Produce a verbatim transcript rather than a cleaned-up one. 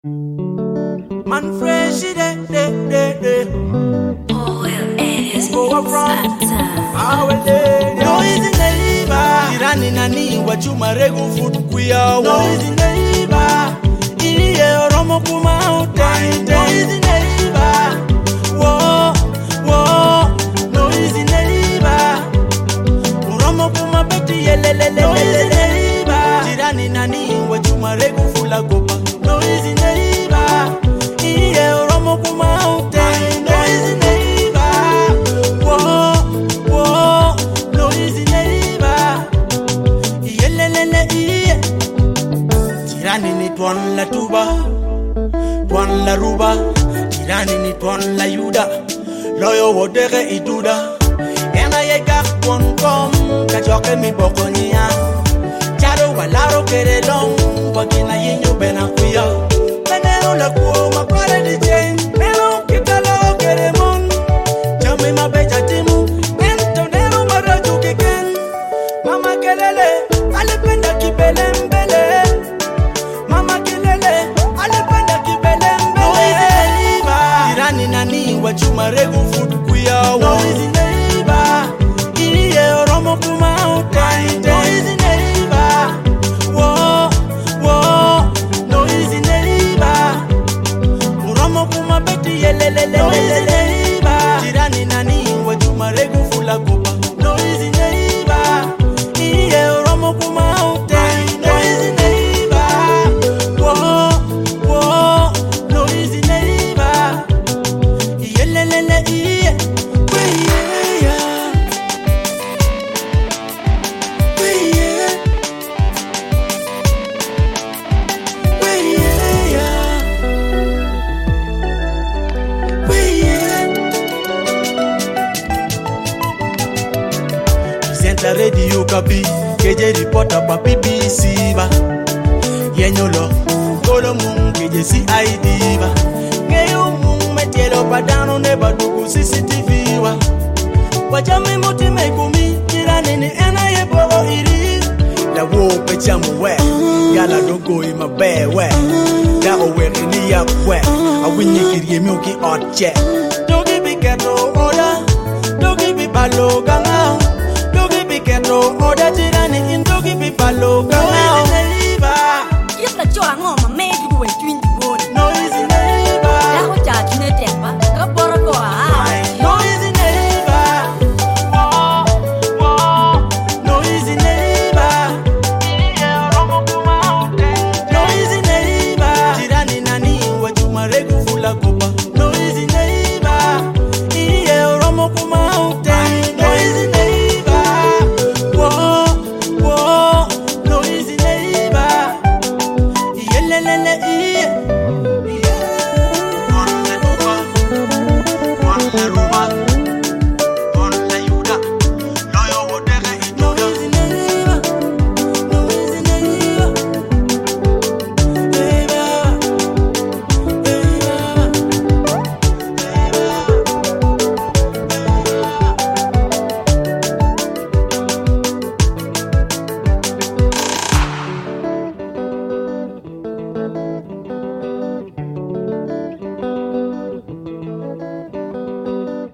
Man fresh de de de de. Oh, well, it is Go around. time. Our lady. No is in the liver. Tirani nani wachuma regu food kuya. No is in the liver. Iliye oromo kuma utai. No is in the liver. Whoa, whoa. No is in the liver. Oromo kuma beti yelelele. No is in the liver. Tirani nani wachuma regu fula gopa. No is in the liver. Iliye oromo kuma utai. No is in the liver. Whoa, whoa. No is in the liver. Yelelele iye. Tirani ni tuan la tuba, tuan la ruba. Tirani ni tuan la yuda, loyo wodere iduda. Ena ye gak tuan kom, kajoke mi bokonia. Charo walaro kere long, wakina yinyo bena kuya. Menero la kuo makwale di jen, melo kitalo kere mon. Chame mabeja timu, ento nero maraju kiken. Mama kelele, alipenda kibele mbele. Mama kelele, alipenda kibele mbele. Tirani nani wachuma regu food kuya. No is in the river. Iliye oromo kuma utai. No is in the river. Whoa, whoa. No is in the river. Oromo kuma beti yelelele. No is in the river. Tirani nani wachuma regu fula kuba. No is in the river. Iliye oromo kuma utai. No is in the river. Whoa, whoa. No is in the river. Yelelele iye. We yeah. We yeah. We yeah. We yeah. Presenta radio kapi, keje reporter pa B B C ba. Yenyolo, kolo mung keje C I D ba. Ngeyo mung metielo padano neba dugu C C T V wa. Wajame moti megumi, kirani ni ena yebo iri. La wo pechamu we, yala dogo ima be we. Da owe ni ya we, awinyi kiri miuki otche. Dogi biketo oda, dogi bibalo ganga. Dogi biketo oda jirani in dogi bibalo ganga. Yep, la jola ngoma, maybe we do